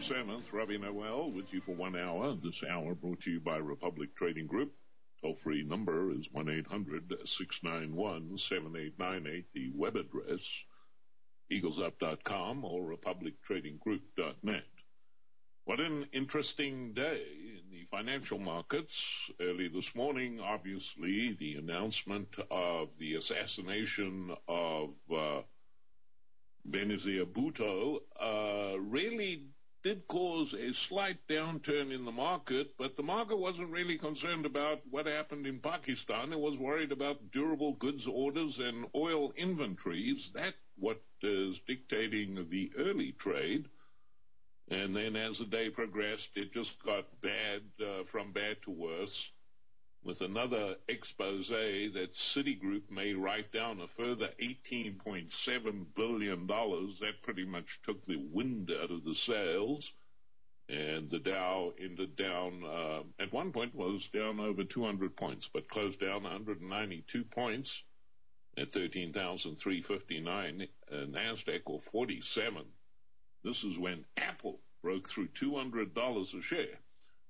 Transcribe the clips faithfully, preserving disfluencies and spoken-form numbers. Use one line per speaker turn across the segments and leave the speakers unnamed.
twenty-seventh, Robbie Noel with you for one hour. This hour brought to you by Republic Trading Group. Toll-free number is one eight hundred six nine one seven eight nine eight. The web address, eagles up dot com or republic trading group dot net. What an interesting day in the financial markets. Early this morning, obviously, the announcement of the assassination of uh, Benazir Bhutto uh, really did cause a slight downturn in the market, but the market wasn't really concerned about what happened in Pakistan. It was worried about durable goods orders and oil inventories. That's what is dictating the early trade. And then as the day progressed, it just got bad, uh, from bad to worse, with another expose that Citigroup may write down a further eighteen point seven billion dollars. That pretty much took the wind out of the sails. And the Dow ended down, uh, at one point was down over two hundred points, but closed down one hundred ninety-two points at thirteen thousand three hundred fifty-nine. Uh, NASDAQ or forty-seven. This is when Apple broke through two hundred dollars a share.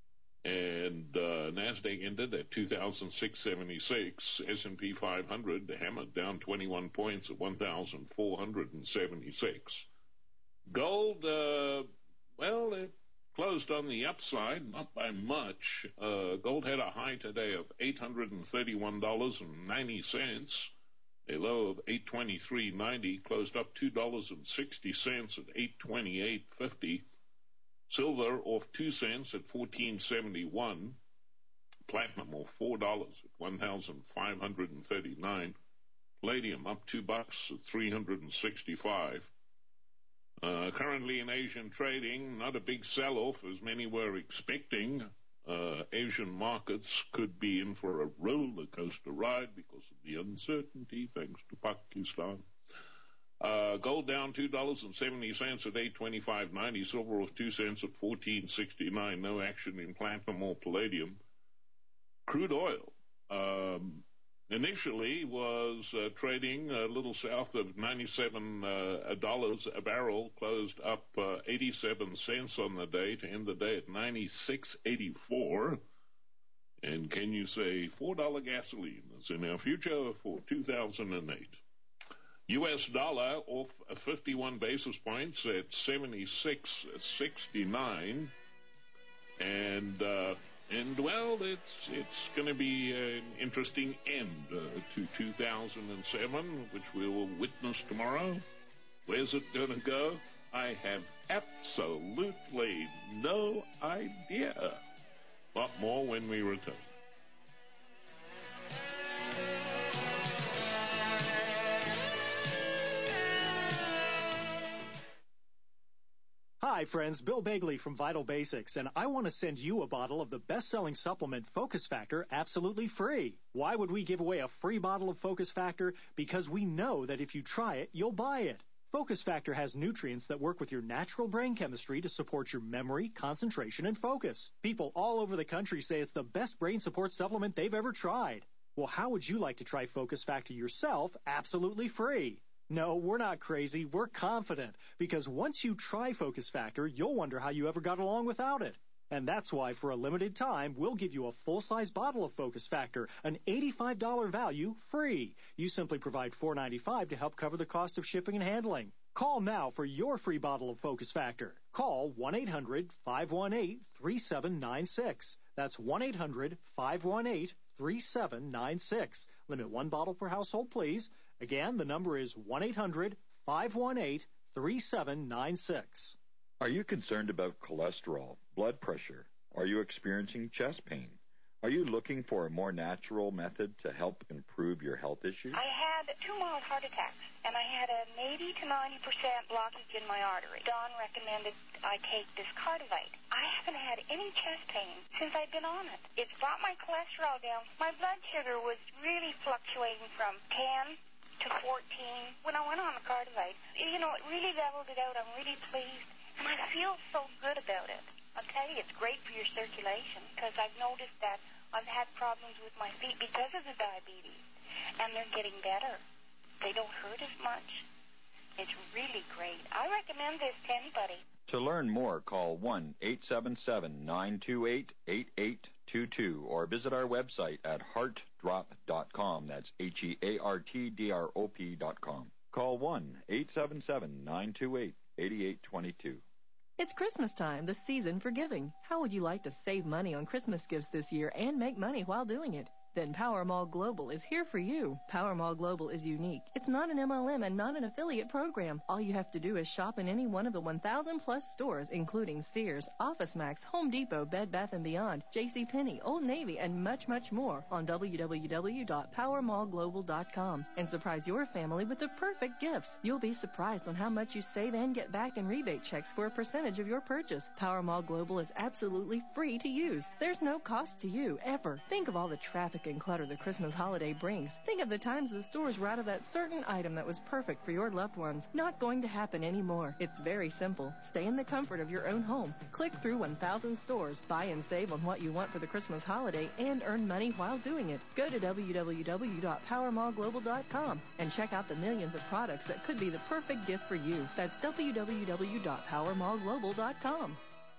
And uh, NASDAQ ended at two thousand six hundred seventy-six. S and P five hundred hammered down twenty-one points at one thousand four hundred seventy-six. Gold, uh, well, it closed on the upside, not by much. Uh, gold had a high today of eight hundred thirty-one dollars and ninety cents. A low of eight twenty-three ninety, closed up two dollars and sixty cents at eight twenty-eight fifty. Silver off two cents at fourteen seventy-one. Platinum off four dollars at one thousand five hundred thirty-nine. Palladium up two bucks at three hundred sixty-five. Uh, currently in Asian trading, not a big sell-off as many were expecting. Uh, Asian markets could be in for a roller coaster ride because of the uncertainty thanks to Pakistan. Uh, gold down two dollars and seventy cents at eight twenty-five ninety. Silver off two cents at fourteen sixty-nine. No action in platinum or palladium. Crude oil, um, initially was uh, trading a little south of ninety-seven dollars a barrel, closed up uh, eighty-seven cents on the day to end the day at ninety-six eighty-four. And can you say four dollars gasoline is in our future for two thousand eight? U S dollar off fifty-one basis points at seventy-six sixty-nine. And, uh, and well, it's, it's going to be an interesting end uh, to two thousand seven, which we will witness tomorrow. Where's it going to go? I have absolutely no idea. But more when we return.
Hi, friends. Bill Bagley from Vital Basics, and I want to send you a bottle of the best-selling supplement Focus Factor absolutely free. Why would we give away a free bottle of Focus Factor? Because we know that if you try it, you'll buy it. Focus Factor has nutrients that work with your natural brain chemistry to support your memory, concentration, and focus. People all over the country say it's the best brain support supplement they've ever tried. Well, how would you like to try Focus Factor yourself absolutely free? No, we're not crazy. We're confident. Because once you try Focus Factor, you'll wonder how you ever got along without it. And that's why, for a limited time, we'll give you a full-size bottle of Focus Factor, an eighty-five dollars value, free. You simply provide four dollars and ninety-five cents to help cover the cost of shipping and handling. Call now for your free bottle of Focus Factor. Call one eight hundred five one eight three seven nine six. That's one eight hundred five one eight three seven nine six. Limit one bottle per household, please. Again, the number is one eight hundred five one eight three seven nine six.
Are you concerned about cholesterol, blood pressure? Are you experiencing chest pain? Are you looking for a more natural method to help improve your health issues?
I had two mild heart attacks, and I had an eighty to ninety percent blockage in my artery. Don recommended I take this Cardivite. I haven't had any chest pain since I've been on it. It's brought my cholesterol down. My blood sugar was really fluctuating from ten to fourteen. When I went on the Cardivite, you know, it really leveled it out. I'm really pleased, and I feel so good about it. I'll tell you, it's great for your circulation, because I've noticed that I've had problems with my feet because of the diabetes, and they're getting better. They don't hurt as much. It's really great. I recommend this to anybody.
To learn more, call one eight seven seven, nine two eight, eight eight two two or visit our website at heart drop dot com. That's H E A R T D R O P dot com. Call one eight seven seven, nine two eight, eight eight two two.
It's Christmas time, the season for giving. How would you like to save money on Christmas gifts this year and make money while doing it? Then Power Mall Global is here for you. Power Mall Global is unique. It's not an M L M and not an affiliate program. All you have to do is shop in any one of the one thousand plus stores, including Sears, OfficeMax, Home Depot, Bed Bath and Beyond, JCPenney, Old Navy, and much, much more on w w w dot power mall global dot com and surprise your family with the perfect gifts. You'll be surprised on how much you save and get back in rebate checks for a percentage of your purchase. Power Mall Global is absolutely free to use. There's no cost to you, ever. Think of all the traffic and clutter the Christmas holiday brings. Think of the times the stores were out of that certain item that was perfect for your loved ones. Not going to happen anymore. It's very simple. Stay in the comfort of your own home. Click through one thousand stores, buy and save on what you want for the Christmas holiday, and earn money while doing it. Go to w w w dot power mall global dot com and check out the millions of products that could be the perfect gift for you. That's w w w dot power mall global dot com.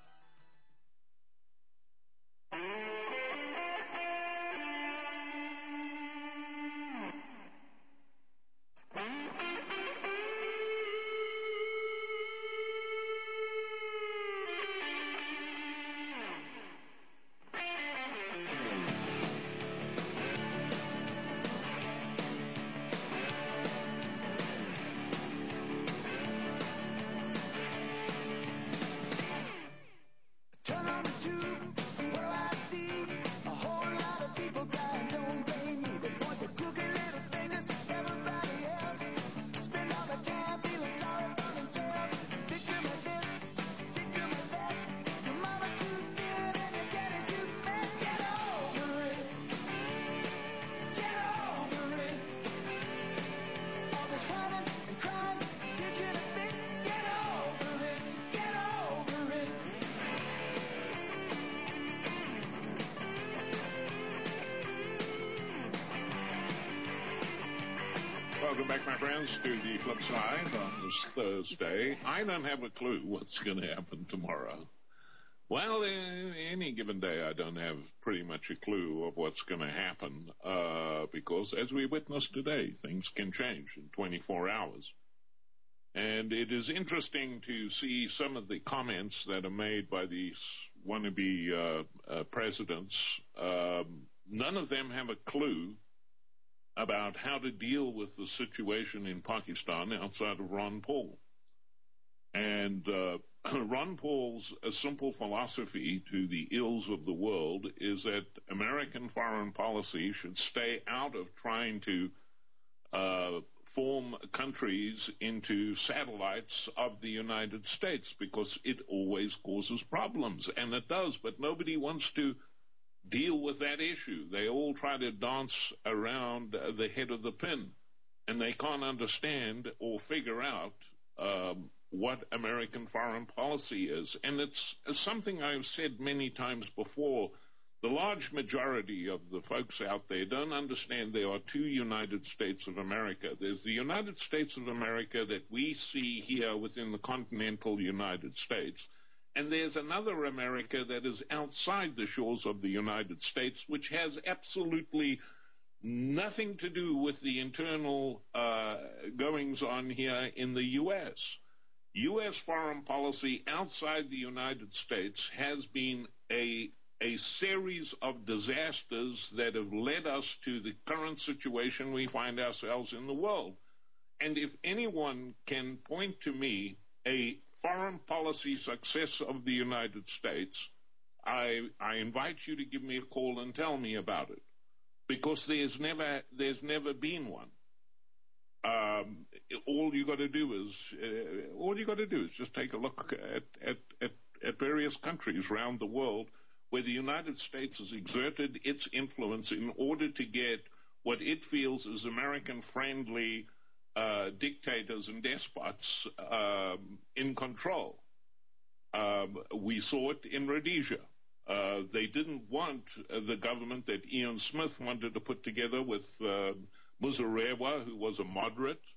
Welcome back, my friends, to the flip side on this Thursday. I don't have a clue what's going to happen tomorrow. Well, any given day, I don't have pretty much a clue of what's going to happen, uh, because as we witnessed today, things can change in twenty-four hours. And it is interesting to see some of the comments that are made by these wannabe uh, uh, presidents. Um, none of them have a clue about how to deal with the situation in Pakistan outside of Ron Paul. And uh, Ron Paul's a simple philosophy to the ills of the world is that American foreign policy should stay out of trying to uh, form countries into satellites of the United States, because it always causes problems, and it does, but nobody wants to deal with that issue. They all try to dance around the head of the pin, and they can't understand or figure out um, what American foreign policy is. And it's, it's something I've said many times before. The large majority of the folks out there don't understand there are two United States of America. There's the United States of America that we see here within the continental United States, and there's another America that is outside the shores of the United States, which has absolutely nothing to do with the internal uh, goings-on here in the U S. U S foreign policy outside the United States has been a, a series of disasters that have led us to the current situation we find ourselves in the world. And if anyone can point to me a foreign policy success of the United States, I, I invite you to give me a call and tell me about it, because there's never there's never been one. Um, all you got to do is uh, all you got to do is just take a look at, at at at various countries around the world where the United States has exerted its influence in order to get what it feels is American-friendly Uh, dictators and despots um, in control. Um, we saw it in Rhodesia. Uh, they didn't want uh, the government that Ian Smith wanted to put together with uh, Muzorewa, who was a moderate.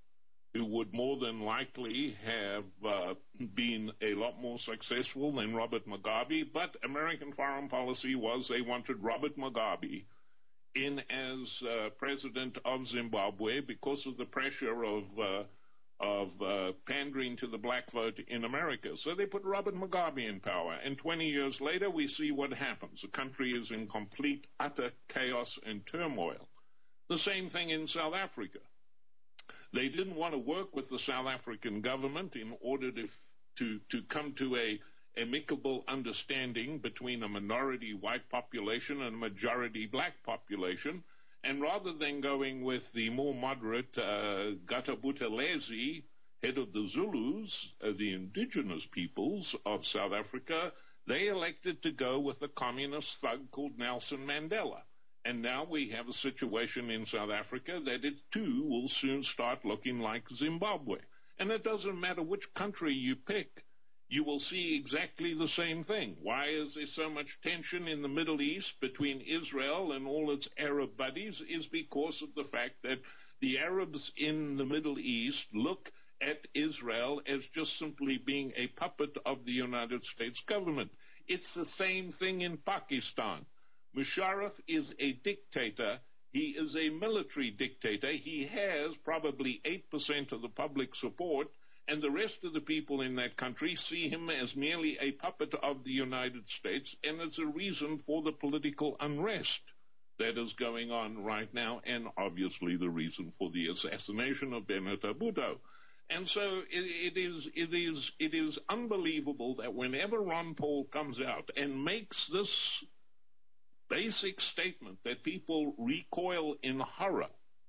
who would more than likely have uh, been a lot more successful than Robert Mugabe, but American foreign policy was they wanted Robert Mugabe in as uh, president of Zimbabwe because of the pressure of uh, of uh, pandering to the black vote in America. So they put Robert Mugabe in power, and twenty years later we see what happens. The country is in complete, utter chaos and turmoil. The same thing in South Africa. They didn't want to work with the South African government in order to to, to come to a amicable understanding between a minority white population and a majority black population. And rather than going with the more moderate uh, Gata Buthelezi, head of the Zulus, uh, the indigenous peoples of South Africa, they elected to go with a communist thug called Nelson Mandela. And now we have a situation in South Africa that it too will soon start looking like Zimbabwe. And it doesn't matter which country you pick, you will see exactly the same thing. Why is there so much tension in the Middle East between Israel and all its Arab buddies? Is because of the fact that the Arabs in the Middle East look at Israel as just simply being a puppet of the United States government. It's the same thing in Pakistan. Musharraf is a dictator. He is a military dictator. He has probably eight percent of the public support, and the rest of the people in that country see him as merely a puppet of the United States, and it's a reason for the political unrest that is going on right now, and obviously the reason for the assassination of Bernard Abuto. And so it, it is it is it is unbelievable that whenever Ron Paul comes out and makes this basic statement, that people recoil in horror.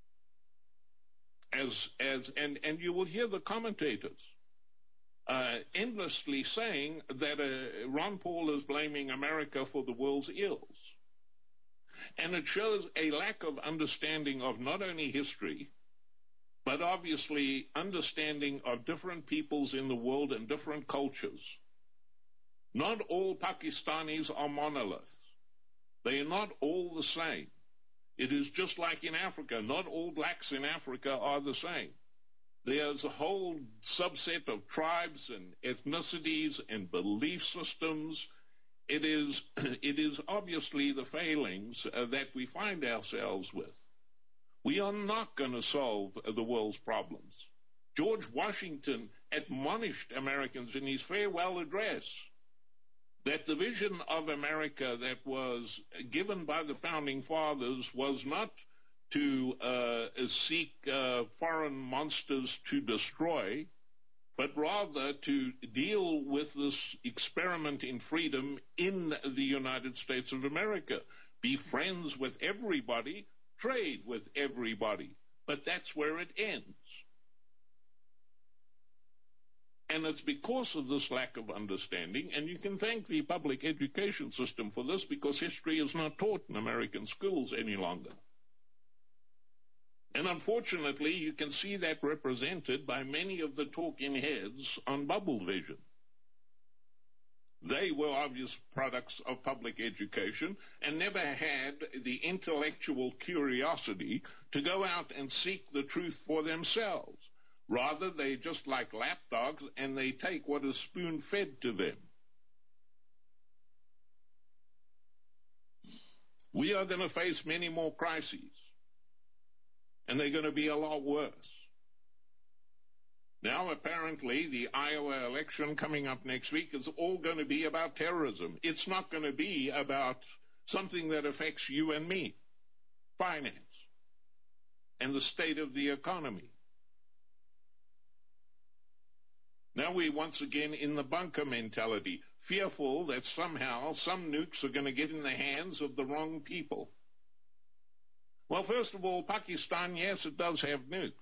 As as and, and you will hear the commentators uh, endlessly saying that uh, Ron Paul is blaming America for the world's ills. And it shows a lack of understanding of not only history, but obviously understanding of different peoples in the world and different cultures. Not all Pakistanis are monoliths. They are not all the same. It is just like in Africa. Not all blacks in Africa are the same. There's a whole subset of tribes and ethnicities and belief systems. It is, it is obviously the failings uh, that we find ourselves with. We are not going to solve uh, the world's problems. George Washington admonished Americans in his farewell address that the vision of America that was given by the Founding Fathers was not to uh, seek uh, foreign monsters to destroy, but rather to deal with this experiment in freedom in the United States of America. Be friends with everybody, trade with everybody, but that's where it ends. And it's because of this lack of understanding, and you can thank the public education system for this, because history is not taught in American schools any longer. And unfortunately, you can see that represented by many of the talking heads on Bubble Vision. They were obvious products of public education and never had the intellectual curiosity to go out and seek the truth for themselves. Rather, they just like lapdogs, and they take what is spoon-fed to them. We are going to face many more crises, and they're going to be a lot worse. Now, apparently, the Iowa election coming up next week is all going to be about terrorism. It's not going to be about something that affects you and me, finance, and the state of the economy. Now we're once again in the bunker mentality, fearful that somehow some nukes are going to get in the hands of the wrong people. Well, first of all, Pakistan, yes, it does have nukes.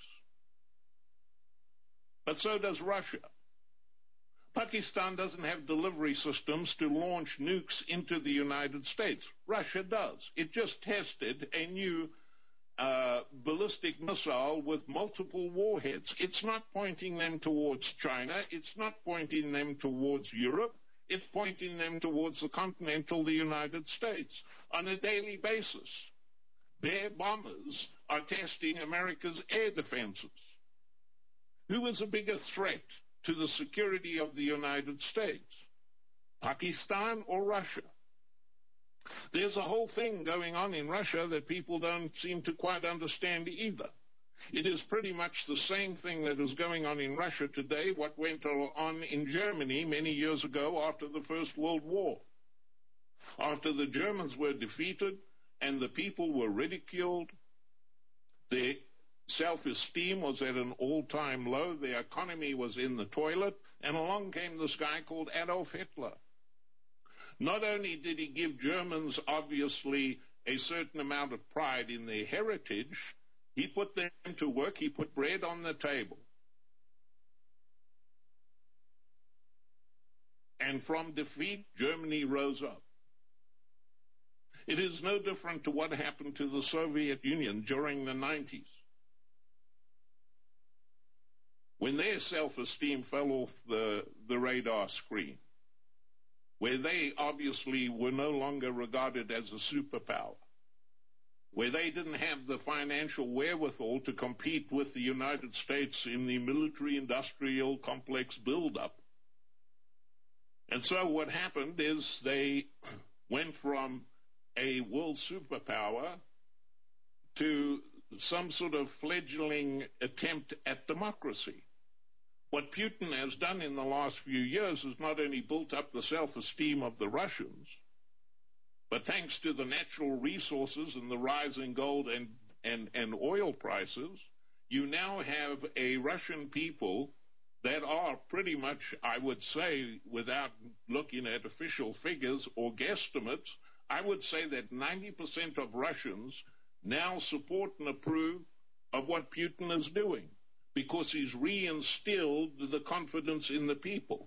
But so does Russia. Pakistan doesn't have delivery systems to launch nukes into the United States. Russia does. It just tested a new Uh, ballistic missile with multiple warheads. It's not pointing them towards China. It's not pointing them towards Europe. It's pointing them towards the continental the United States on a daily basis. Their bombers are testing America's air defenses. Who is a bigger threat to the security of the United States? Pakistan or Russia? There's a whole thing going on in Russia that people don't seem to quite understand either. It is pretty much the same thing that is going on in Russia today, what went on in Germany many years ago after the First World War. After the Germans were defeated and the people were ridiculed, their self-esteem was at an all-time low, their economy was in the toilet, and along came this guy called Adolf Hitler. Not only did he give Germans, obviously, a certain amount of pride in their heritage, he put them to work, he put bread on the table. And from defeat, Germany rose up. It is no different to what happened to the Soviet Union during the nineties, when their self-esteem fell off the, the radar screen, where they obviously were no longer regarded as a superpower, where they didn't have the financial wherewithal to compete with the United States in the military-industrial complex buildup. And so what happened is they went from a world superpower to some sort of fledgling attempt at democracy. What Putin has done in the last few years is not only built up the self-esteem of the Russians, but thanks to the natural resources and the rise in gold and, and, and oil prices, you now have a Russian people that are pretty much, I would say, without looking at official figures or guesstimates, I would say that ninety percent of Russians now support and approve of what Putin is doing, because he's reinstilled the confidence in the people.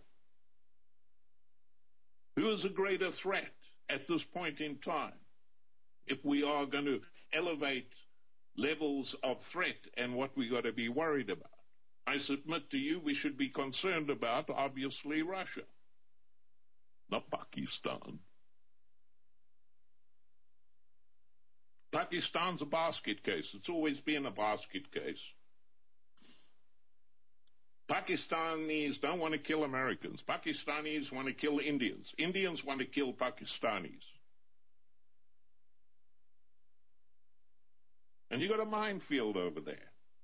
Who is a greater threat at this point in time, if we are going to elevate levels of threat and what we got to be worried about? I submit to you we should be concerned about, obviously, Russia, not Pakistan. Pakistan's a basket case. It's always been a basket case. Pakistanis don't want to kill Americans. Pakistanis want to kill Indians. Indians want to kill Pakistanis. And you got a minefield over there.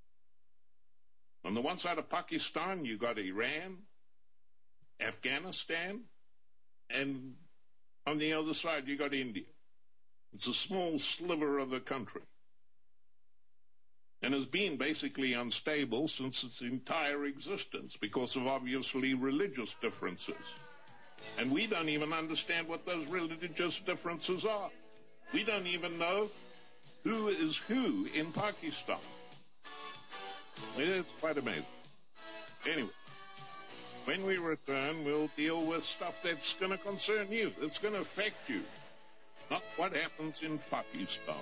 On the one side of Pakistan, you got Iran, Afghanistan, and on the other side, you got India. It's a small sliver of a country, and has been basically unstable since its entire existence because of obviously religious differences. And we don't even understand what those religious differences are. We don't even know who is who in Pakistan. It's quite amazing. Anyway, when we return, we'll deal with stuff that's going to concern you, that's going to affect you, not what happens in Pakistan.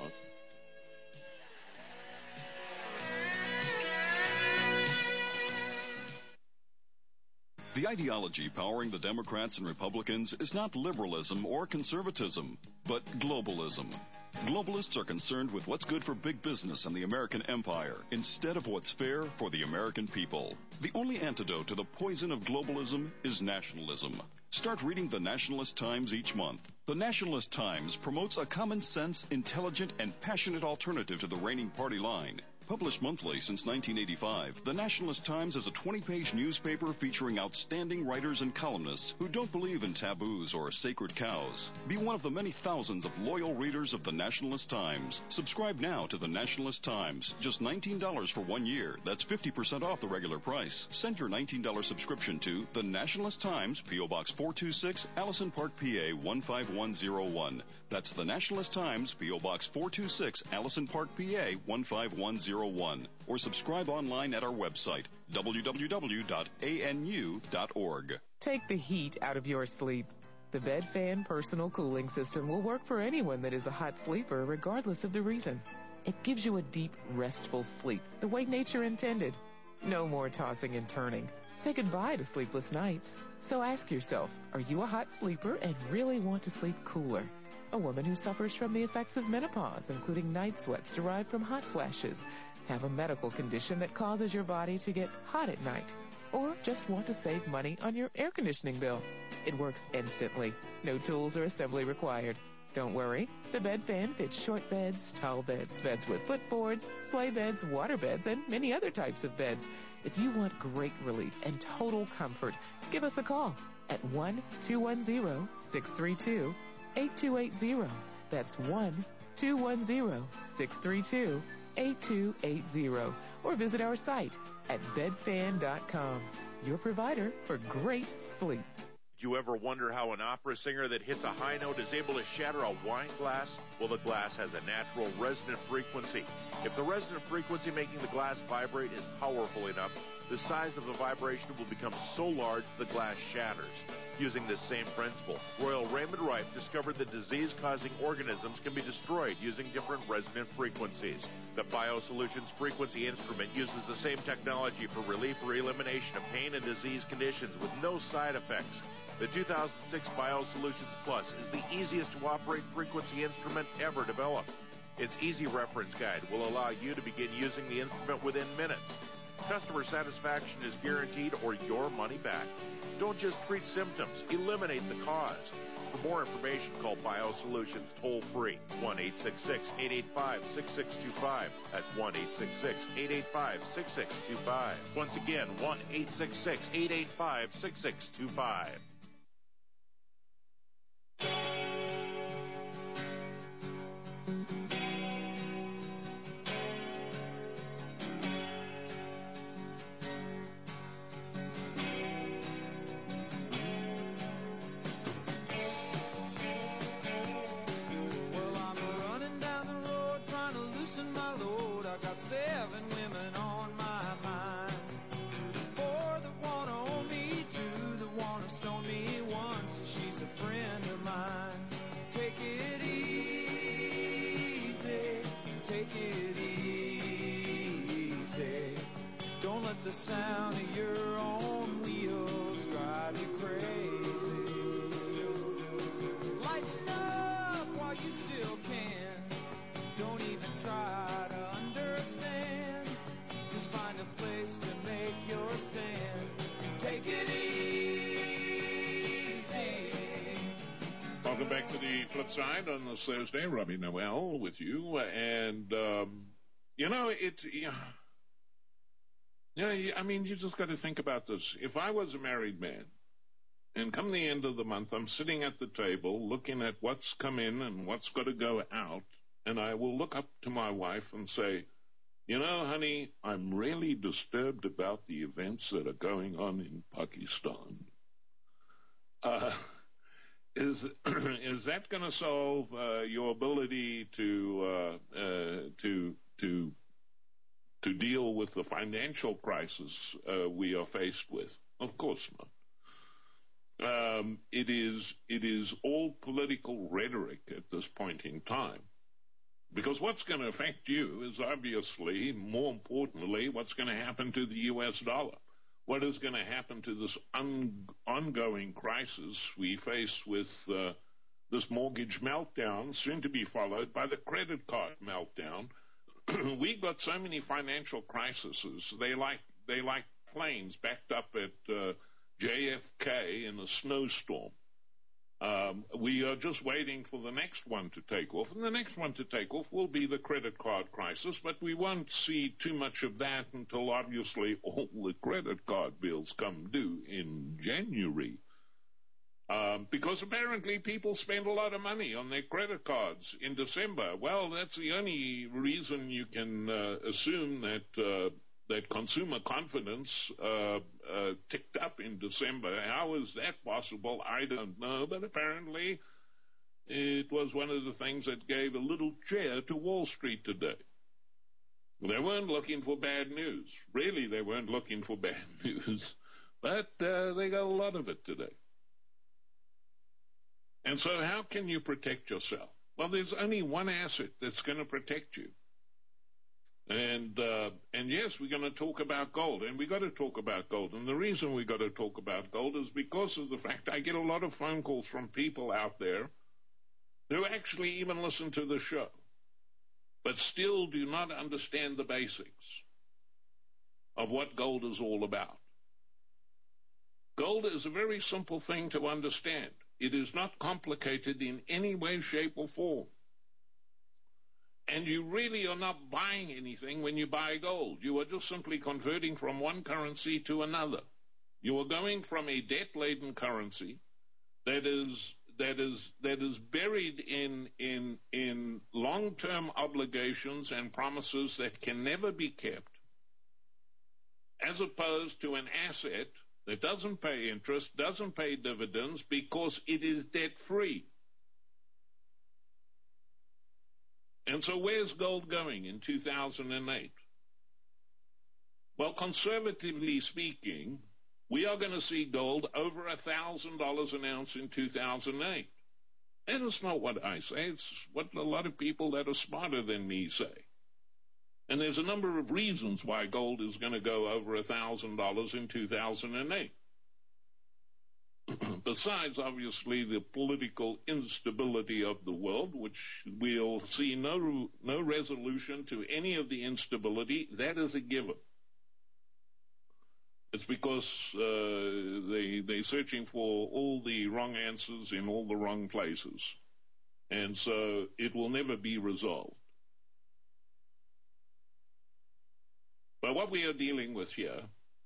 The ideology powering the Democrats and Republicans is not liberalism or conservatism, but globalism. Globalists are concerned with what's good for big business and the American empire instead of what's fair for the American people. The only antidote to the poison of globalism is nationalism. Start reading the Nationalist Times each month. The Nationalist Times promotes a common sense, intelligent, and passionate alternative to the reigning party line. Published monthly since nineteen eighty-five, the Nationalist Times is a twenty-page newspaper featuring outstanding writers and columnists who don't believe in taboos or sacred cows. Be one of the many thousands of loyal readers of the Nationalist Times. Subscribe now to the Nationalist Times. Just nineteen dollars for one year. That's fifty percent off the regular price. Send your nineteen dollars subscription to the Nationalist Times, P O. Box four two six, Allison Park, P A one five one zero one. That's the Nationalist Times, P O. Box four two six, Allison Park, P A one five one zero one. Or subscribe online at our website, w w w dot a n u dot org.
Take the heat out of your sleep. The Bed Fan Personal Cooling System will work for anyone that is a hot sleeper, regardless of the reason. It gives you a deep, restful sleep, the way nature intended. No more tossing and turning. Say goodbye to sleepless nights. So ask yourself, are you a hot sleeper and really want to sleep cooler? A woman who suffers from the effects of menopause, including night sweats derived from hot flashes, Have a medical condition that causes your body to get hot at night? Or just want to save money on your air conditioning bill? It works instantly. No tools or assembly required. Don't worry. The bed fan fits short beds, tall beds, beds with footboards, sleigh beds, water beds, and many other types of beds. If you want great relief and total comfort, give us a call at one two one zero, six three two, eight two eight zero. That's one two one zero, six three two, eight two eight zero. Or visit our site at bed fan dot com. Your provider for great sleep.
Do you ever wonder how an opera singer that hits a high note is able to shatter a wine glass? Well, the glass has a natural resonant frequency. If the resonant frequency making the glass vibrate is powerful enough, the size of the vibration will become so large the glass shatters. Using this same principle, Royal Raymond Rife discovered that disease-causing organisms can be destroyed using different resonant frequencies. The BioSolutions frequency instrument uses the same technology for relief or elimination of pain and disease conditions with no side effects. The two thousand six BioSolutions Plus is the easiest to operate frequency instrument ever developed. Its easy reference guide will allow you to begin using the instrument within minutes. Customer satisfaction is guaranteed or your money back. Don't just treat symptoms, eliminate the cause. For more information, call BioSolutions toll-free, one eight six six, eight eight five, six six two five. That's one eight six six, eight eight five, six six two five. Once again, one eight six six, eight eight five, six six two five.
Seven women on my mind. For the one who owned me, two, the one who stoned me once. She's a friend of mine. Take it easy, take it easy. Don't let the sound of your own wheels drive you crazy. Lighten up while you still can. Don't even try to understand. Just find a place to make your stand. Take it easy.
Welcome back to the flip side on this Thursday. Robbie Noel with you. And, um, you know, it, yeah, yeah, I mean, you just got to think about this. If I was a married man, and come the end of the month, I'm sitting at the table looking at what's come in and what's got to go out, and I will look up to my wife and say, you know, honey, I'm really disturbed about the events that are going on in Pakistan. Uh, is is that going to solve uh, your ability to uh, uh, to to to deal with the financial crisis uh, we are faced with? Of course not. Um, it is it is all political rhetoric at this point in time. Because what's going to affect you is obviously, more importantly, what's going to happen to the U S dollar. What is going to happen to this un- ongoing crisis we face with uh, this mortgage meltdown, soon to be followed by the credit card meltdown. We've got so many financial crises. They like they like planes backed up at uh, J F K in a snowstorm. Um, we are just waiting for the next one to take off, and the next one to take off will be the credit card crisis, but we won't see too much of that until obviously all the credit card bills come due in January. Um, because apparently people spend a lot of money on their credit cards in December. Well, that's the only reason you can uh, assume that uh, that consumer confidence uh, uh, ticked up in December. How is that possible? I don't know, but apparently it was one of the things that gave a little cheer to Wall Street today. They weren't looking for bad news. Really, they weren't looking for bad news, but uh, they got a lot of it today. And so how can you protect yourself? Well, there's only one asset that's going to protect you. And, uh, and yes, we're going to talk about gold, and we got to talk about gold. And the reason we got to talk about gold is because of the fact I get a lot of phone calls from people out there who actually even listen to the show. but still do not understand the basics of what gold is all about. Gold is a very simple thing to understand. It is not complicated in any way, shape, or form. And you really are not buying anything when you buy gold. You are just simply converting from one currency to another. You are going from a debt-laden currency that is that is that is buried in in in long-term obligations and promises that can never be kept, as opposed to an asset that doesn't pay interest, doesn't pay dividends, because it is debt-free. And so where's gold going in two thousand eight? Well, conservatively speaking, we are going to see gold over one thousand dollars an ounce in two thousand eight. And it's not what I say, it's what a lot of people that are smarter than me say. And there's a number of reasons why gold is going to go over one thousand dollars in two thousand eight. Besides, obviously, the political instability of the world, which we'll see no no resolution to any of the instability, that is a given. It's because uh, they, they're searching for all the wrong answers in all the wrong places. And so it will never be resolved. But what we are dealing with here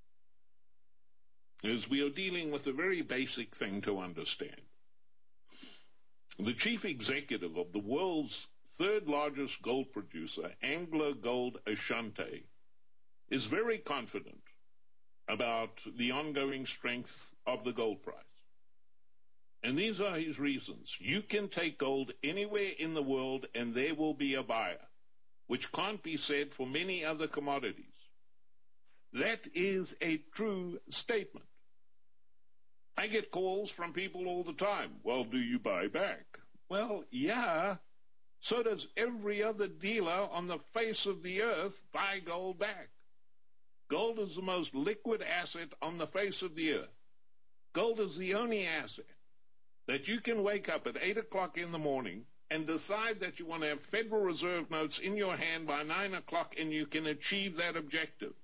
is we are dealing with a very basic thing to understand. The chief executive of the world's third largest gold producer, AngloGold Ashanti, is very confident about the ongoing strength of the gold price. And these are his reasons. You can take gold anywhere in the world and there will be a buyer, which can't be said for many other commodities. That is a true statement. I get calls from people all the time. Well, do you buy back? Well, yeah. So does every other dealer on the face of the earth buy gold back. Gold is the most liquid asset on the face of the earth. Gold is the only asset that you can wake up at eight o'clock in the morning and decide that you want to have Federal Reserve notes in your hand by nine o'clock, and you can achieve that objective.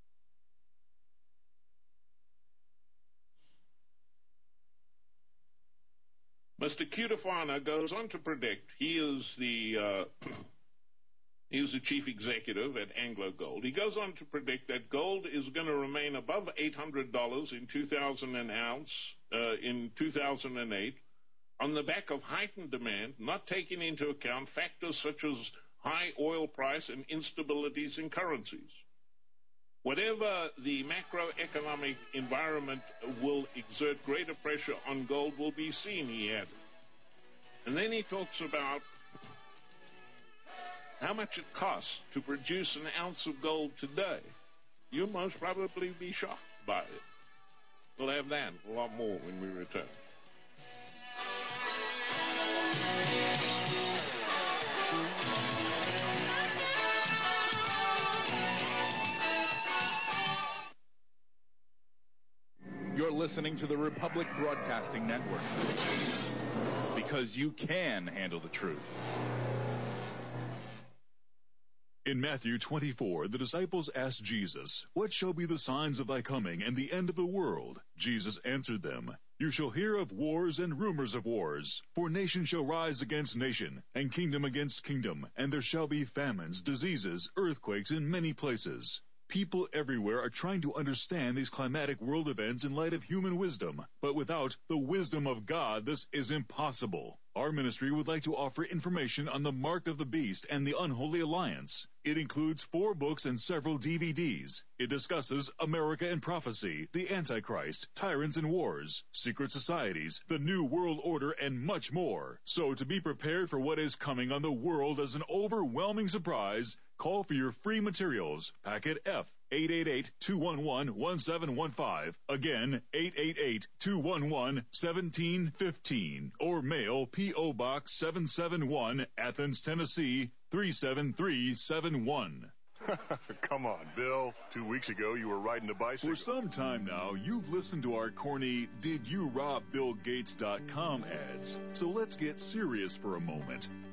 Mister Cutafana goes on to predict, he is the uh, he is the chief executive at AngloGold. He goes on to predict that gold is going to remain above eight hundred dollars in two thousand an ounce uh, in two thousand eight on the back of heightened demand, not taking into account factors such as high oil price and instabilities in currencies. Whatever the macroeconomic environment will exert greater pressure on gold will be seen, he added. And then he talks about how much it costs to produce an ounce of gold today. You'll most probably be shocked by it. We'll have that a lot more when we return.
You're listening to the Republic Broadcasting Network, because you can handle the truth.
In Matthew twenty-four, the disciples asked Jesus, "What shall be the signs of thy coming and the end of the world?" Jesus answered them, "You shall hear of wars and rumors of wars. For nation shall rise against nation, and kingdom against kingdom, and there shall be famines, diseases, earthquakes in many places." People everywhere are trying to understand these climatic world events in light of human wisdom, but without the wisdom of God, this is impossible. Our ministry would like to offer information on the Mark of the Beast and the Unholy Alliance. It includes four books and several D V Ds. It discusses America and prophecy, the Antichrist, tyrants and wars, secret societies, the New World Order, and much more. So to be prepared for what is coming on the world as an overwhelming surprise, call for your free materials. Packet F, eight eight eight, two one one, one seven one five. Again, eight eight eight, two one one, one seven one five. Or mail P O. Box seven seven one, Athens, Tennessee, three seven three seven one.
Come on, Bill. Two weeks ago, you were riding a bicycle.
For some time now, you've listened to our corny Did You Rob Bill Gates dot com ads. So let's get serious for a moment.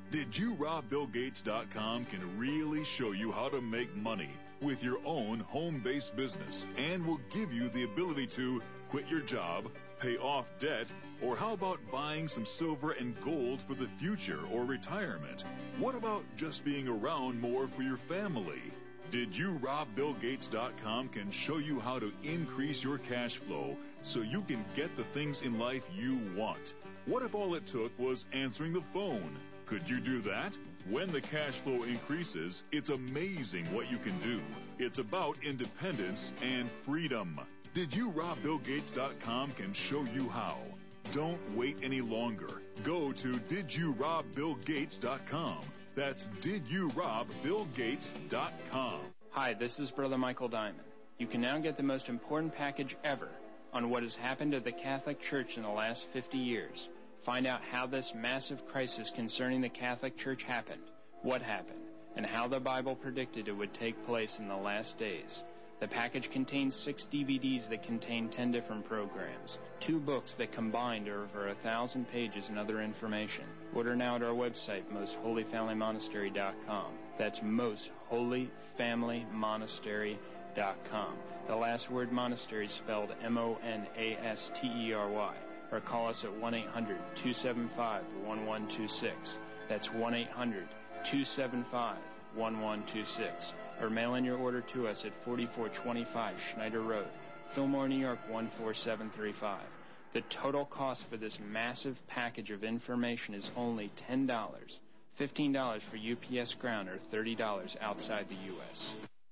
Did You Rob Bill Gates dot com can really show you how to make money with your own home-based business and will give you the ability to quit your job, pay off debt, or how about buying some silver and gold for the future or retirement? What about just being around more for your family? Did You Rob Bill Gates dot com can show you how to increase your cash flow so you can get the things in life you want. What if all it took was answering the phone? Could you do that? When the cash flow increases, it's amazing what you can do. It's about independence and freedom. Did You Rob Bill Gates dot com can show you how. Don't wait any longer. Go to Did You Rob Bill Gates dot com. That's Did You Rob Bill Gates dot com.
Hi, this is Brother Michael Diamond. You can now get the most important package ever on what has happened to the Catholic Church in the last fifty years. Find out how this massive crisis concerning the Catholic Church happened, what happened, and how the Bible predicted it would take place in the last days. The package contains six D V Ds that contain ten different programs, two books that combined are over a thousand pages and other information. Order now at our website, most holy family monastery dot com. That's most holy family monastery dot com. The last word monastery is spelled M O N A S T E R Y. Or call us at one eight hundred two seven five one one two six. That's one eight hundred two seven five one one two six. Or mail in your order to us at forty-four twenty-five Schneider Road, Fillmore, New York one four seven three five. The total cost for this massive package of information is only ten dollars. fifteen dollars for U P S Ground or thirty dollars outside the U S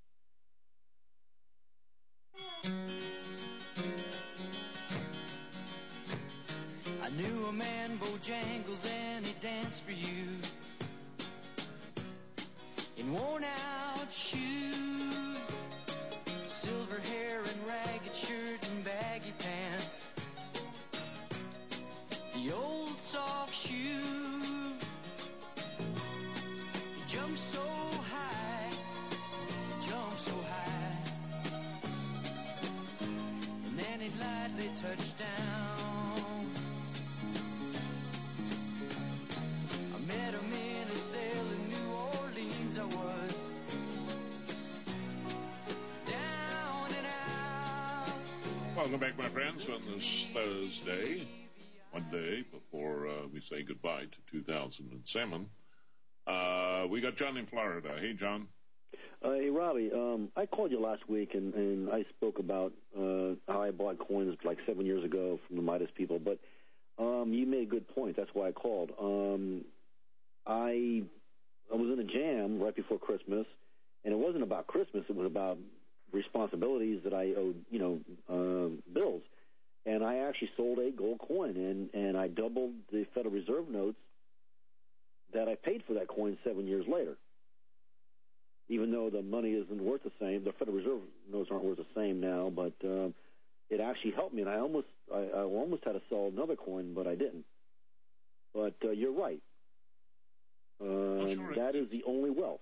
I knew a man, Bojangles, and he danced for you in worn-out shoes, silver hair and ragged shirt and baggy pants, the old soft shoe. He jumped so high, jumped so high, and then he'd lightly touch down.
Welcome back, my friends, on this Thursday, one day before uh, we say goodbye to two thousand seven. Uh, we got John in Florida. Hey, John.
Uh, hey, Robbie. Um, I called you last week, and, and I spoke about uh, how I bought coins like seven years ago from the Midas people, but um, you made a good point. That's why I called. Um, I, I was in a jam right before Christmas, and it wasn't about Christmas. It was about responsibilities that I owed, you know, uh, bills. And I actually sold a gold coin, and, and I doubled the Federal Reserve notes that I paid for that coin seven years later. Even though the money isn't worth the same, the Federal Reserve notes aren't worth the same now, but uh, it actually helped me, and I almost I, I almost had to sell another coin, but I didn't. But uh, you're right. Uh, well, sure, that is the only wealth.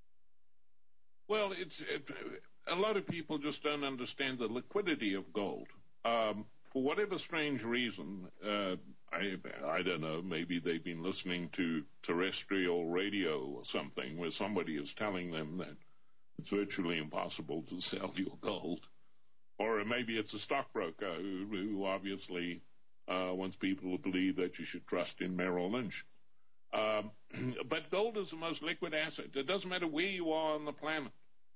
Well, it's it, a lot of people just don't understand the liquidity of gold. Um, for whatever strange reason, uh, I I don't know, maybe they've been listening to terrestrial radio or something where somebody is telling them that it's virtually impossible to sell your gold. Or maybe it's a stockbroker who, who obviously uh, wants people to believe that you should trust in Merrill Lynch. Um, but gold is the most liquid asset. It doesn't matter where you are on the planet.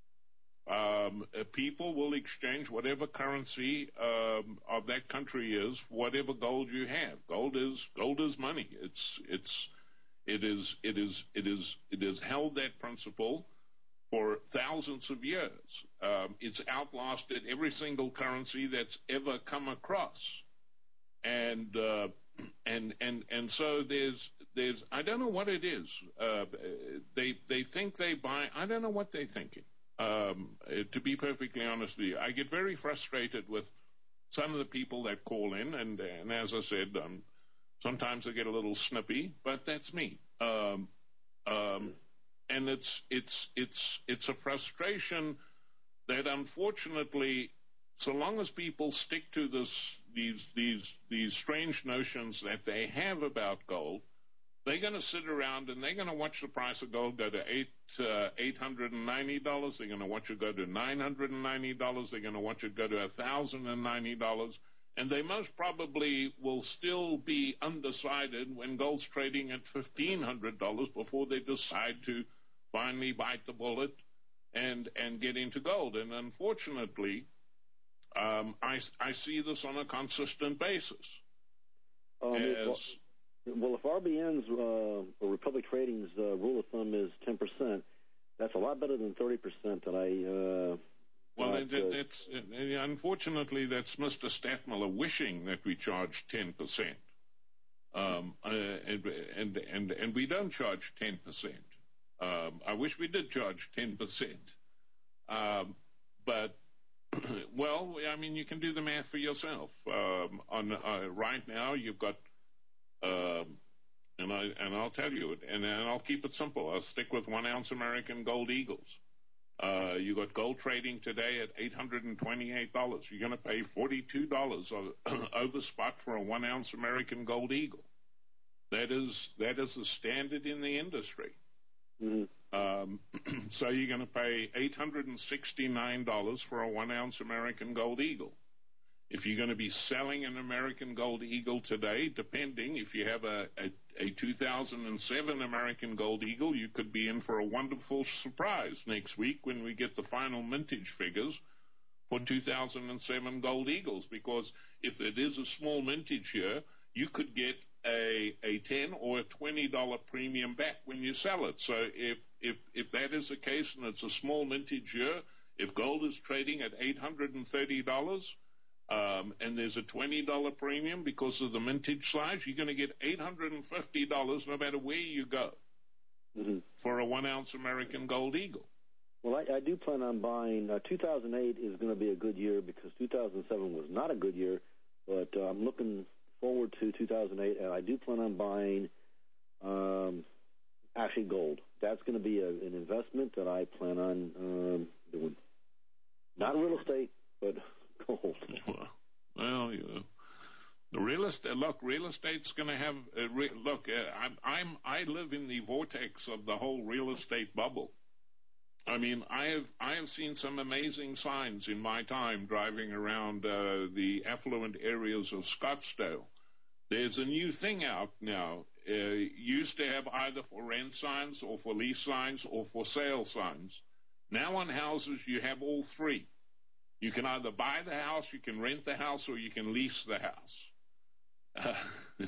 Um, uh, people will exchange whatever currency um, of that country is, whatever gold you have. Gold is gold is money. It's it's it is it is it is it has held that principle for thousands of years. Um, it's outlasted every single currency that's ever come across, and uh, and and and so there's there's I don't know what it is. Uh, they they think they buy. I don't know what they're thinking. Um, to be perfectly honest with you, I get very frustrated with some of the people that call in, and, and as I said, um, sometimes I get a little snippy, but that's me. Um, um, and it's it's it's it's a frustration that, unfortunately, so long as people stick to this these these these strange notions that they have about gold, they're going to sit around and they're going to watch the price of gold go to eight uh, eight hundred and ninety dollars. They're going to watch it go to nine hundred and ninety dollars. They're going to watch it go to a thousand and ninety dollars, and they most probably will still be undecided when gold's trading at fifteen hundred dollars before they decide to finally bite the bullet and and get into gold. And unfortunately, um, I I see this on a consistent basis.
Um,
As,
well, if R B N's uh, or Republic Trading's uh, rule of thumb is ten percent, that's a lot better than thirty percent that I. Uh,
well,
got,
it, it,
uh,
it's it, unfortunately that's Mister Statmiller wishing that we charge ten percent, um, uh, and, and and and we don't charge ten percent. Um, I wish we did charge ten percent, um, but. Well, I mean, you can do the math for yourself. Um, on uh, right now, you've got, um, and I and I'll tell you it, and, and I'll keep it simple. I'll stick with one ounce American Gold Eagles. Uh, you got gold trading today at eight hundred and twenty-eight dollars. You're going to pay forty-two dollars over spot for a one ounce American Gold Eagle. That is that is the standard in the industry.
Mm-hmm.
Um, so you're going to pay eight hundred sixty-nine dollars for a one-ounce American Gold Eagle. If you're going to be selling an American Gold Eagle today, depending, if you have a, a, a two thousand seven American Gold Eagle, you could be in for a wonderful surprise next week when we get the final mintage figures for two thousand seven Gold Eagles, because if it is a small mintage year, you could get a, a ten or a twenty dollar premium back when you sell it. So if, if, if that is the case and it's a small mintage year, if gold is trading at eight hundred thirty dollars, um, and there's a twenty dollar premium because of the mintage size, you're going to get eight hundred fifty dollars no matter where you go
mm-hmm.
for a one ounce American Gold Eagle.
Well, I, I do plan on buying, uh, two thousand eight is going to be a good year because two thousand seven was not a good year, but uh, I'm looking forward to two thousand eight, and I do plan on buying um, actually gold. That's going to be a, an investment that I plan on um, doing. Not real estate, but gold.
Well, well you know, the real estate. Look, real estate's going to have. Uh, re, look, uh, I'm, I'm. I live in the vortex of the whole real estate bubble. I mean, I have I have seen some amazing signs in my time driving around uh, the affluent areas of Scottsdale. There's a new thing out now. Uh, used to have either for rent signs or for lease signs or for sale signs. Now on houses, you have all three. You can either buy the house, you can rent the house, or you can lease the house. Uh,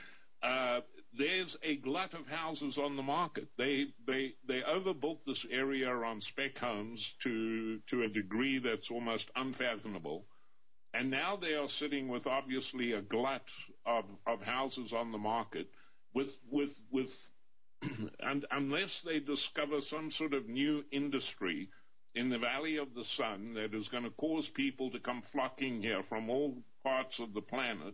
uh, there's a glut of houses on the market. They they they overbuilt this area on spec homes to to a degree that's almost unfathomable. And now they are sitting with obviously a glut of, of houses on the market with, with, with, and unless they discover some sort of new industry in the Valley of the Sun that is going to cause people to come flocking here from all parts of the planet,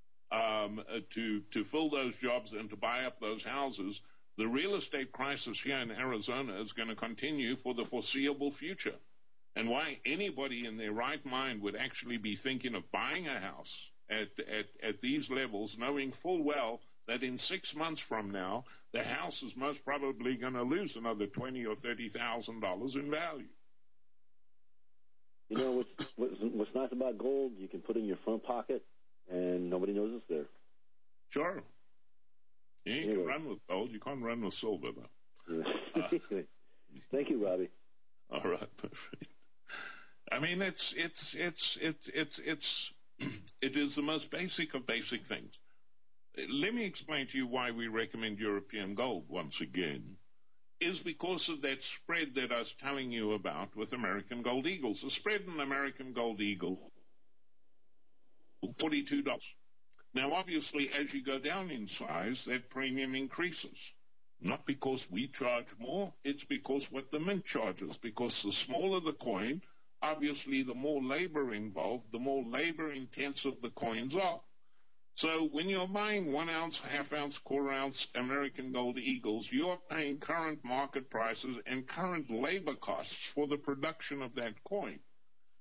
um, uh, to, to fill those jobs and to buy up those houses, the real estate crisis here in Arizona is going to continue for the foreseeable future. And why anybody in their right mind would actually be thinking of buying a house at, at, at these levels, knowing full well that in six months from now, the house is most probably going to lose another twenty or thirty thousand dollars in value.
You know what's, what's what's nice about gold? You can put it in your front pocket, and nobody knows it's there.
Sure. Yeah, you
anyway.
can run with gold. You can't run with silver, though.
uh, Thank you, Robbie.
All right, perfect. I mean, it's it's it's it's it's it's it is the most basic of basic things. Let me explain to you why we recommend European gold once again. Is because of that spread that I was telling you about with American Gold Eagles. The spread in American Gold Eagle, forty-two dollars. Now, obviously, as you go down in size, that premium increases. Not because we charge more, it's because what the mint charges. Because the smaller the coin, obviously, the more labor involved, the more labor-intensive the coins are. So when you're buying one ounce, half ounce, quarter ounce American Gold Eagles, you're paying current market prices and current labor costs for the production of that coin.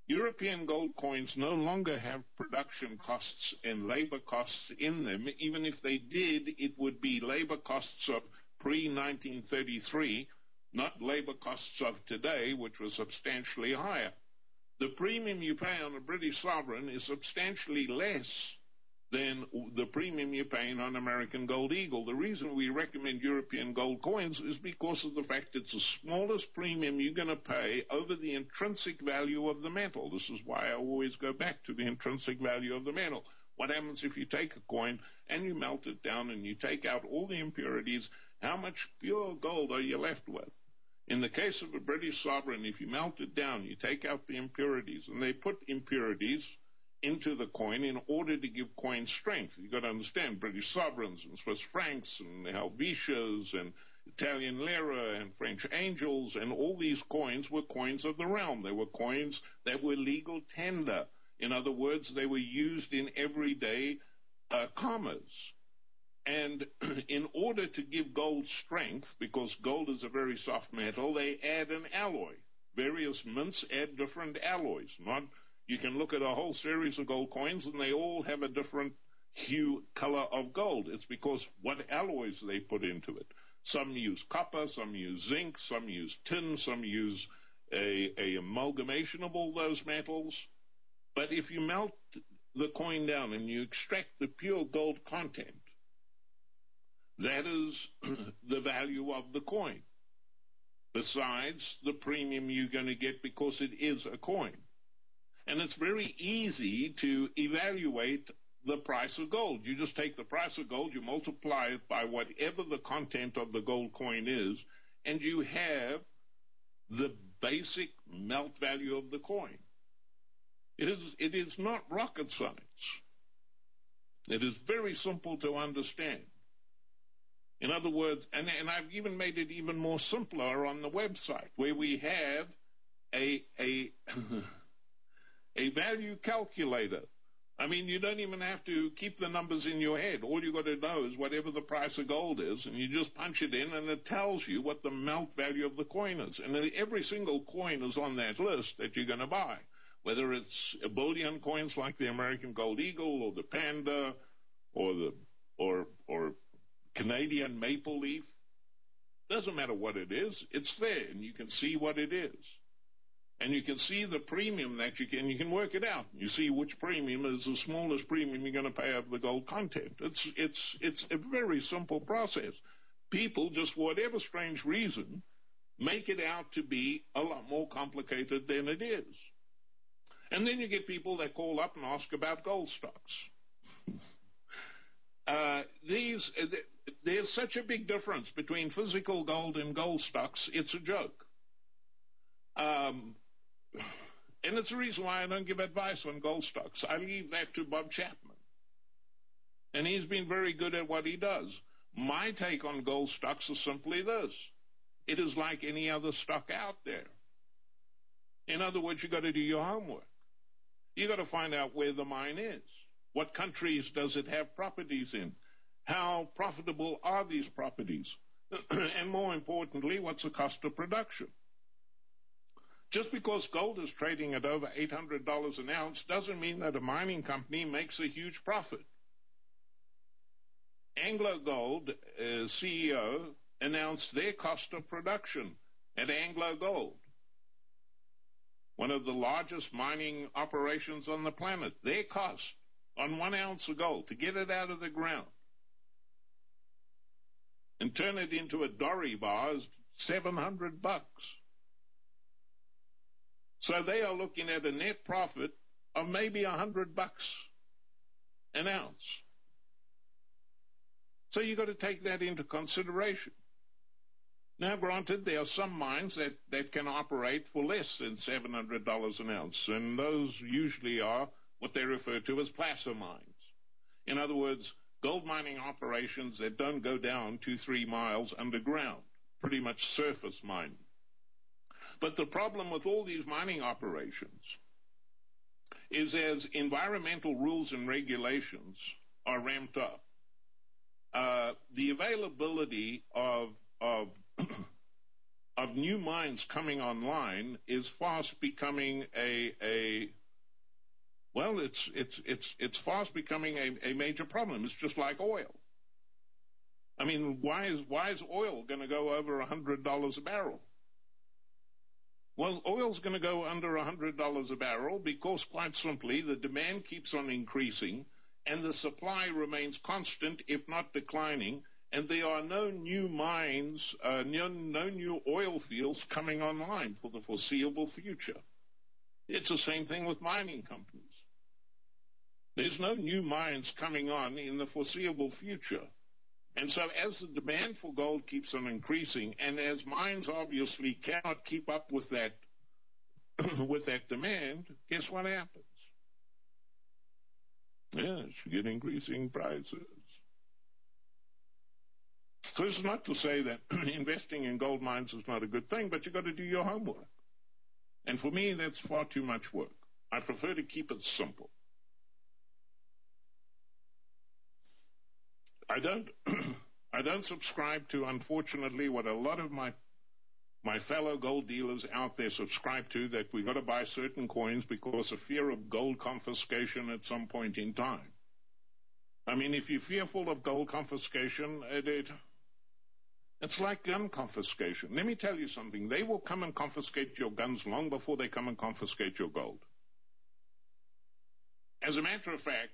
European gold coins no longer have production costs and labor costs in them. Even if they did, it would be labor costs of pre nineteen thirty-three, not labor costs of today, which were substantially higher. The premium you pay on a British sovereign is substantially less than the premium you're paying on American Gold Eagle. The reason we recommend European gold coins is because of the fact it's the smallest premium you're going to pay over the intrinsic value of the metal. This is why I always go back to the intrinsic value of the metal. What happens if you take a coin and you melt it down and you take out all the impurities? How much pure gold are you left with? In the case of a British sovereign, if you melt it down, you take out the impurities, and they put impurities into the coin in order to give coin strength. You've got to understand British sovereigns and Swiss francs and Helvetias and Italian lira and French angels, and all these coins were coins of the realm. They were coins that were legal tender. In other words, they were used in everyday uh, commerce. And in order to give gold strength, because gold is a very soft metal, they add an alloy. Various mints add different alloys. Not You can look at a whole series of gold coins, and they all have a different hue, color of gold. It's because what alloys they put into it. Some use copper, some use zinc, some use tin, some use a, a amalgamation of all those metals. But if you melt the coin down and you extract the pure gold content, that is the value of the coin, besides the premium you're going to get because it is a coin. And it's very easy to evaluate the price of gold. You just take the price of gold, you multiply it by whatever the content of the gold coin is, and you have the basic melt value of the coin. It is, it is not rocket science. It is very simple to understand. In other words, and, and I've even made it even more simpler on the website, where we have a a a value calculator. I mean, you don't even have to keep the numbers in your head. All you got to know is whatever the price of gold is, and you just punch it in, and it tells you what the melt value of the coin is. And every single coin is on that list that you're going to buy, whether it's bullion coins like the American Gold Eagle or the Panda or the or or Canadian Maple Leaf. Doesn't matter what it is. It's there, and you can see what it is. And you can see the premium that you can, you can work it out. You see which premium is the smallest premium you're going to pay of the gold content. It's, it's, it's a very simple process. People, just for whatever strange reason, make it out to be a lot more complicated than it is. And then you get people that call up and ask about gold stocks. uh, these, uh, there's such a big difference between physical gold and gold stocks, it's a joke. Um, And it's the reason why I don't give advice on gold stocks. I leave that to Bob Chapman. And he's been very good at what he does. My take on gold stocks is simply this. It is like any other stock out there. In other words, you've got to do your homework. You've got to find out where the mine is. What countries does it have properties in? How profitable are these properties? And more importantly, what's the cost of production? Just because gold is trading at over eight hundred dollars an ounce doesn't mean that a mining company makes a huge profit. Anglo Gold uh, C E O announced their cost of production at Anglo Gold, one of the largest mining operations on the planet. Their cost on one ounce of gold to get it out of the ground and turn it into a Dory bar is seven hundred bucks. So they are looking at a net profit of maybe a hundred bucks an ounce. So you've got to take that into consideration. Now, granted, there are some mines that, that can operate for less than seven hundred dollars an ounce, and those usually are what they refer to as placer mines. In other words, gold mining operations that don't go down two, three miles underground, pretty much surface mining. But the problem with all these mining operations is as environmental rules and regulations are ramped up, uh, the availability of, of, of new mines coming online is fast becoming a a well, it's it's it's it's fast becoming a, a major problem. It's just like oil. I mean, why is why is oil going to go over a hundred dollars a barrel? Well, oil's going to go under a hundred dollars a barrel because, quite simply, the demand keeps on increasing and the supply remains constant, if not declining. And there are no new mines, uh, no, no new oil fields coming online for the foreseeable future. It's the same thing with mining companies. There's no new mines coming on in the foreseeable future. And so as the demand for gold keeps on increasing, and as mines obviously cannot keep up with that, with that demand, guess what happens? Yes, you get increasing prices. So this is not to say that investing in gold mines is not a good thing, but you've got to do your homework. And for me, that's far too much work. I prefer to keep it simple. I don't, I don't subscribe to, unfortunately, what a lot of my my fellow gold dealers out there subscribe to, that we've got to buy certain coins because of fear of gold confiscation at some point in time. I mean, if you're fearful of gold confiscation, it, it It's like gun confiscation. Let me tell you something. They will come and confiscate your guns long before they come and confiscate your gold. As a matter of fact,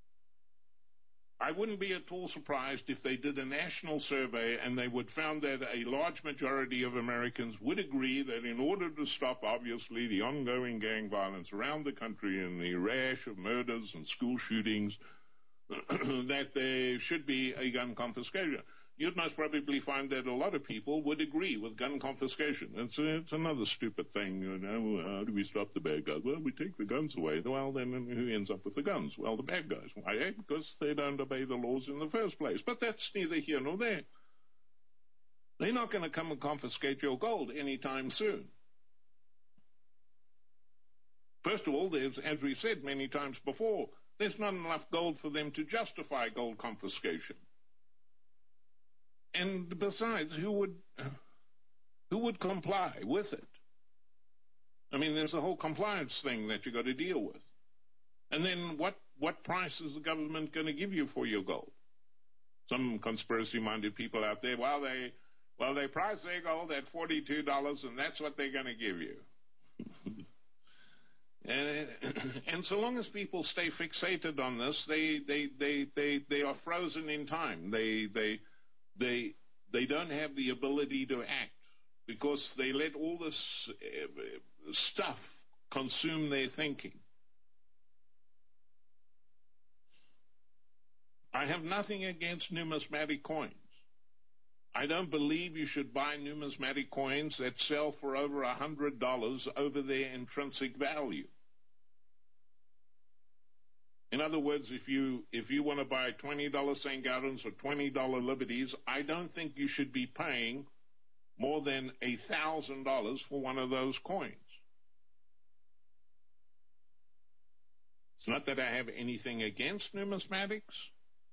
I wouldn't be at all surprised if they did a national survey and they would found that a large majority of Americans would agree that in order to stop, obviously, the ongoing gang violence around the country and the rash of murders and school shootings, that there should be a gun confiscation. You'd most probably find that a lot of people would agree with gun confiscation. It's, it's another stupid thing, you know. How do we stop the bad guys? Well, we take the guns away. Well, then who ends up with the guns? Well, the bad guys. Why? Because they don't obey the laws in the first place. But that's neither here nor there. They're not going to come and confiscate your gold anytime soon. First of all, there's, as we said many times before, there's not enough gold for them to justify gold confiscation. And besides, who would who would comply with it? I mean, there's a whole compliance thing that you got to deal with. And then what, what price is the government going to give you for your gold? Some conspiracy-minded people out there, well, they well they price their gold at forty-two dollars, and that's what they're going to give you. and, and so long as people stay fixated on this, they they they they, they are frozen in time. They they They they don't have the ability to act because they let all this uh, stuff consume their thinking. I have nothing against numismatic coins. I don't believe you should buy numismatic coins that sell for over a hundred dollars over their intrinsic value. In other words, if you if you want to buy twenty dollars Saint Gaudens or twenty dollars Liberties, I don't think you should be paying more than one thousand dollars for one of those coins. It's not that I have anything against numismatics,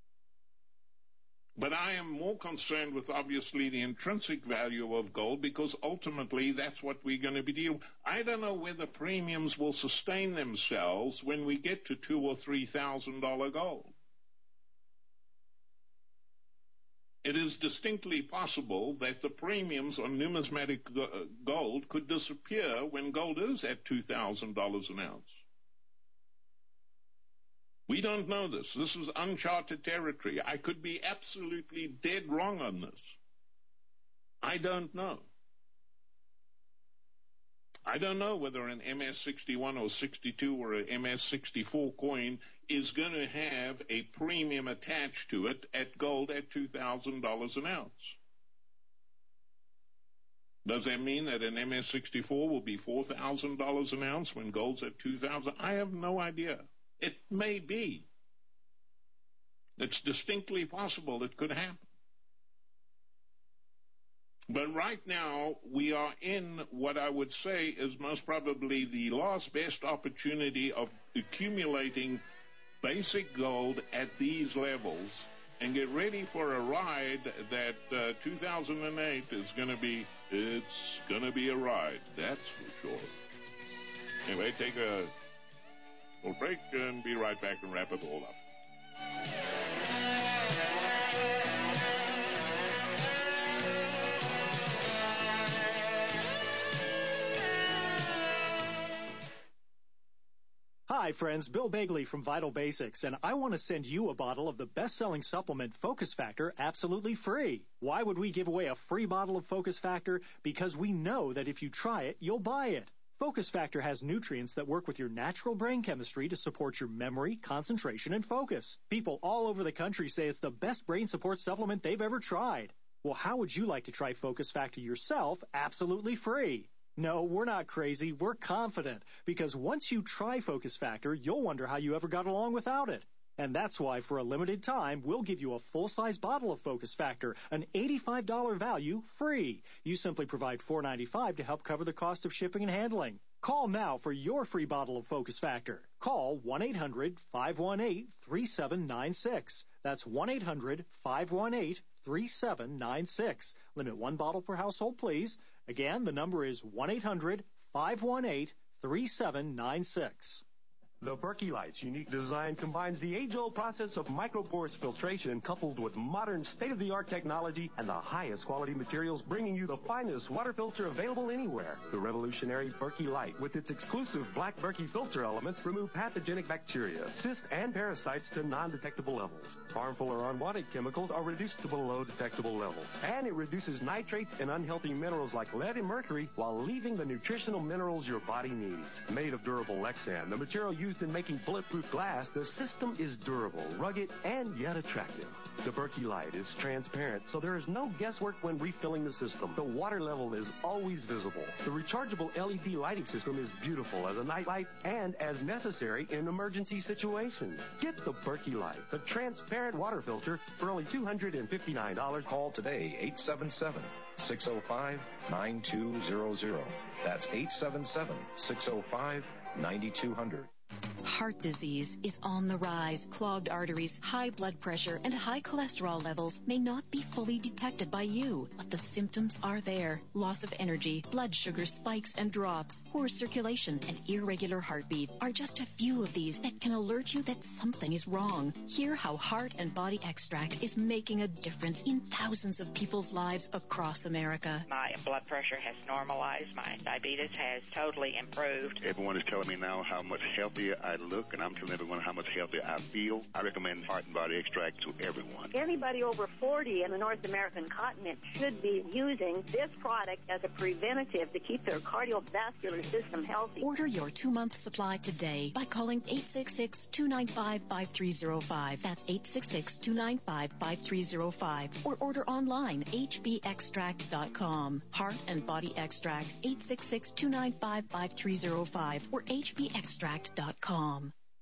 but I am more concerned with, obviously, the intrinsic value of gold because ultimately that's what we're going to be dealing with. I don't know whether premiums will sustain themselves when we get to two or three thousand dollar gold. It is distinctly possible that the premiums on numismatic gold could disappear when gold is at two thousand dollars an ounce. We don't know this. This is uncharted territory. I could be absolutely dead wrong on this. I don't know. I don't know whether an M S sixty-one or sixty-two or an M S sixty-four coin is going to have a premium attached to it at gold at two thousand dollars an ounce. Does that mean that an M S sixty-four will be four thousand dollars an ounce when gold's at two thousand dollars? I have no idea. It may be. It's distinctly possible it could happen. But right now, we are in what I would say is most probably the last best opportunity of accumulating basic gold at these levels and get ready for a ride that uh, two thousand eight is going to be, it's going to be a ride, that's for sure. Anyway, take a little break and be right back and wrap it all up.
Hi, friends. Bill Bagley from Vital Basics, and I want to send you a bottle of the best-selling supplement Focus Factor absolutely free. Why would we give away a free bottle of Focus Factor? Because we know that if you try it, you'll buy it. Focus Factor has nutrients that work with your natural brain chemistry to support your memory, concentration, and focus. People all over the country say it's the best brain support supplement they've ever tried. Well, how would you like to try Focus Factor yourself absolutely free? No, we're not crazy. We're confident. Because once you try Focus Factor, you'll wonder how you ever got along without it. And that's why, for a limited time, we'll give you a full-size bottle of Focus Factor, an eighty-five dollars value, free. You simply provide four dollars and ninety-five cents to help cover the cost of shipping and handling. Call now for your free bottle of Focus Factor. Call one eight hundred, five one eight, three seven nine six. That's one eight hundred, five one eight, three seven nine six. Limit one bottle per household, please. Again, the number is one eight hundred, five one eight, three seven nine six.
The Berkey Light's unique design combines the age-old process of microporous filtration coupled with modern state-of-the-art technology and the highest quality materials, bringing you the finest water filter available anywhere. The revolutionary Berkey Light, with its exclusive black Berkey filter elements, remove pathogenic bacteria, cysts, and parasites to non-detectable levels. Harmful or unwanted chemicals are reduced to below detectable levels. And it reduces nitrates and unhealthy minerals like lead and mercury while leaving the nutritional minerals your body needs. Made of durable Lexan, the material used in making bulletproof glass, the system is durable, rugged, and yet attractive. The Berkey Light is transparent, so there is no guesswork when refilling the system. The water level is always visible. The rechargeable L E D lighting system is beautiful as a night light and as necessary in emergency situations. Get the Berkey Light, the transparent water filter, for only two hundred fifty-nine dollars.
Call today, eight seven seven, six oh five, nine two zero zero. That's eight seven seven, six oh five, nine two zero zero.
Heart disease is on the rise. Clogged arteries, high blood pressure, and high cholesterol levels may not be fully detected by you, but the symptoms are there. Loss of energy, blood sugar spikes and drops, poor circulation, and irregular heartbeat are just a few of these that can alert you that something is wrong. Hear how Heart and Body Extract is making a difference in thousands of people's lives across America.
My blood pressure has normalized. My diabetes has totally improved.
Everyone is telling me now how much healthier I look, and I'm telling everyone how much healthier I feel. I recommend Heart and Body Extract to everyone.
Anybody over forty in the North American continent should be using this product as a preventative to keep their cardiovascular system healthy.
Order your two-month supply today by calling eight six six, two nine five, five three zero five. That's eight six six, two nine five, five three zero five. Or order online, h b extract dot com. Heart and Body Extract, eight six six, two nine five, five three zero five or h b extract dot com.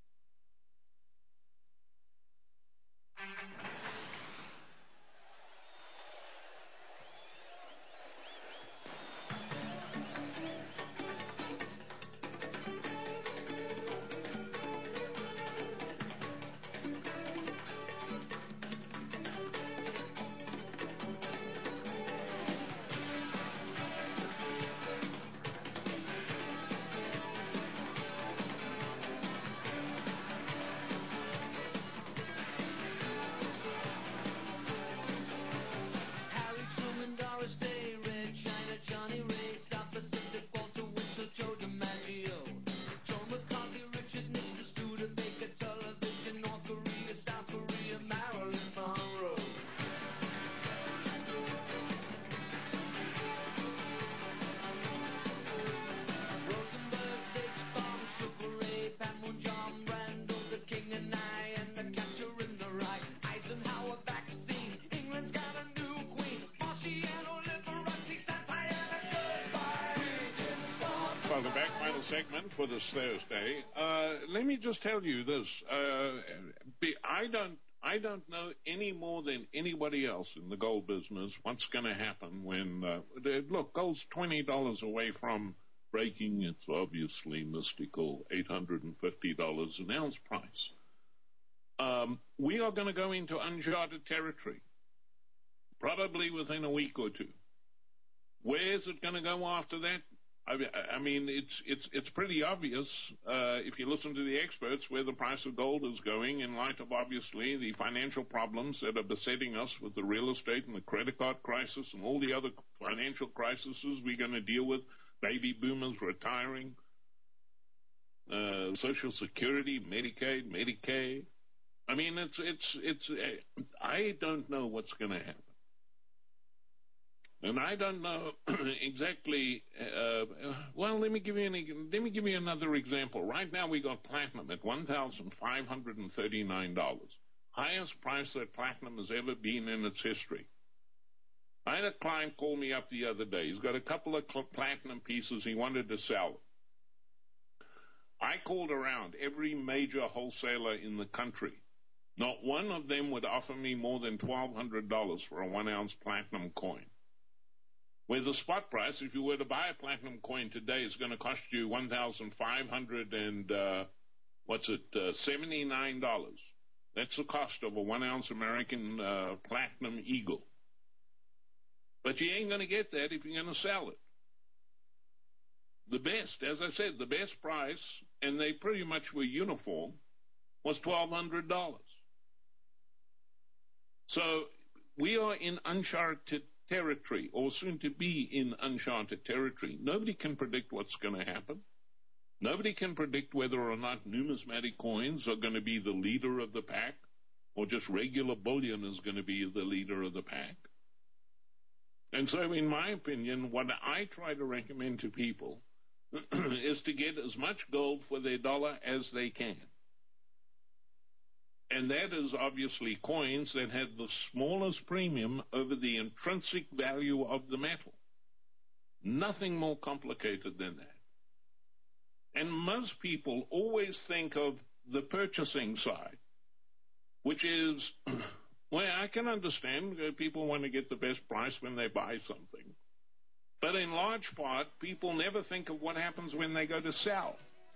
Welcome back. Final segment for this Thursday. Uh, let me just tell you this. Uh, be, I don't I don't know any more than anybody else in the gold business what's going to happen when, uh, look, gold's twenty dollars away from breaking its obviously mystical eight hundred fifty dollars an ounce price. Um, Um, we are going to go into uncharted territory, probably within a week or two. Where is it going to go after that? I, I mean, it's it's it's pretty obvious uh, if you listen to the experts where the price of gold is going in light of, obviously, the financial problems that are besetting us with the real estate and the credit card crisis and all the other financial crises we're going to deal with, baby boomers retiring, uh, Social Security, Medicaid, Medicaid. I mean, it's it's it's. Uh, I don't know what's going to happen. And I don't know exactly. Uh, well, let me give you an, let me give you another example. Right now, we got platinum at one thousand five hundred and thirty-nine dollars, highest price that platinum has ever been in its history. I had a client call me up the other day. He's got a couple of platinum pieces he wanted to sell. I called around every major wholesaler in the country. Not one of them would offer me more than twelve hundred dollars for a one-ounce platinum coin. Where the spot price, if you were to buy a platinum coin today, is going to cost you one thousand five hundred and uh, what's it, uh, seventy-nine dollars. That's the cost of a one-ounce American uh, platinum eagle. But you ain't going to get that if you're going to sell it. The best, as I said, the best price, and they pretty much were uniform, was twelve hundred dollars. So we are in uncharted territory, or soon to be in uncharted territory. Nobody can predict what's going to happen. Nobody can predict whether or not numismatic coins are going to be the leader of the pack, or just regular bullion is going to be the leader of the pack. And so, in my opinion, what I try to recommend to people is to get as much gold for their dollar as they can. And that is obviously coins that have the smallest premium over the intrinsic value of the metal. Nothing more complicated than that. And most people always think of the purchasing side, which is, well, I can understand people want to get the best price when they buy something. But in large part, people never think of what happens when they go to sell.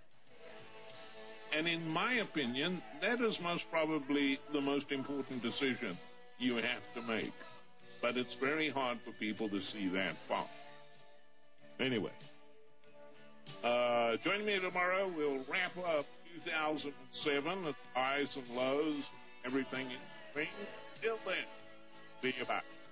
And in my opinion, that is most probably the most important decision you have to make. But it's very hard for people to see that far. Anyway, uh, join me tomorrow. We'll wrap up two thousand seven, the highs and lows, everything in between. Till then, see you back.